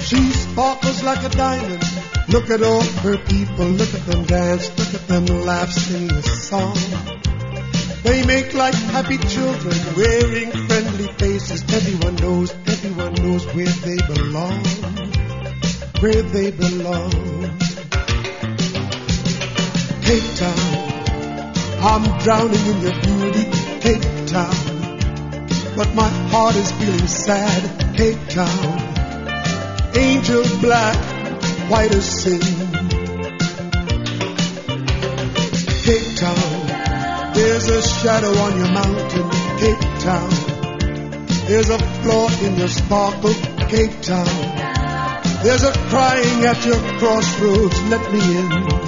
She sparkles like a diamond. Look at all her people, look at them dance, look at them laugh, sing a song. They make like happy children, wearing friendly faces. Everyone knows where they belong, where they belong. Cape Town, I'm drowning in your beauty, Cape Town. But my heart is feeling sad, Cape Town. Angel black, white as sin. Cape Town, there's a shadow on your mountain, Cape Town. There's a flaw in your sparkle, Cape Town. There's a crying at your crossroads, let me in.